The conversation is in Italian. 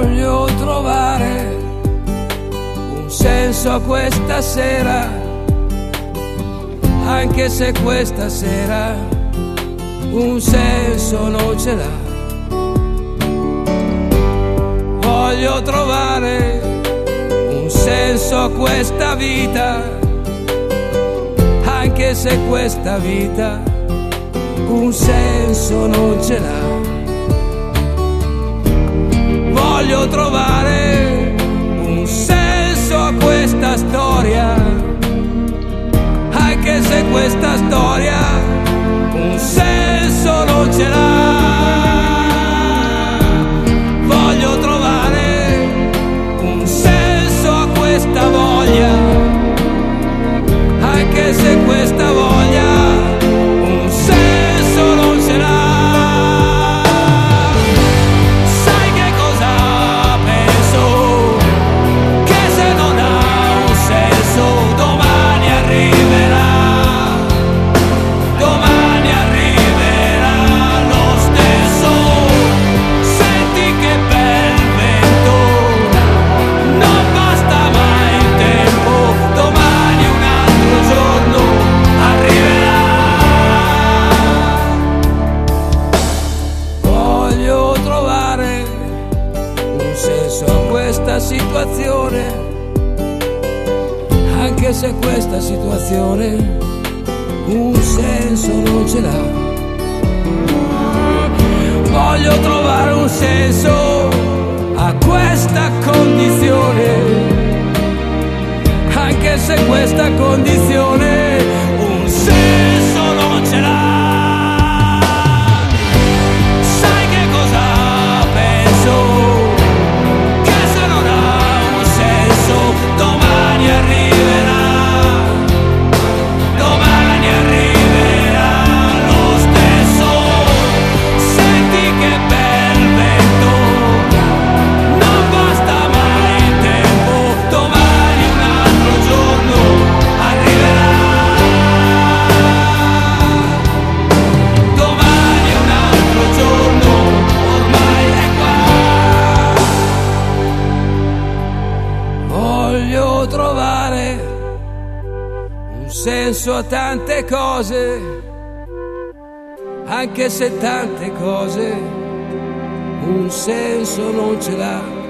Voglio trovare un senso a questa sera, anche se questa sera un senso non ce l'ha. Voglio trovare un senso a questa vita, anche se questa vita un senso non ce l'ha. Voglio trovare un senso a questa storia, anche se questa storia un senso non ce l'ha. Voglio trovare un senso a questa voglia, anche se questa voglia un senso non ce l'ha. Questa situazione, anche se questa situazione un senso non ce l'ha. Voglio trovare un senso a questa condizione, anche se questa condizione un senso non ce l'ha. Voglio trovare un senso a tante cose, anche se tante cose un senso non ce l'ha.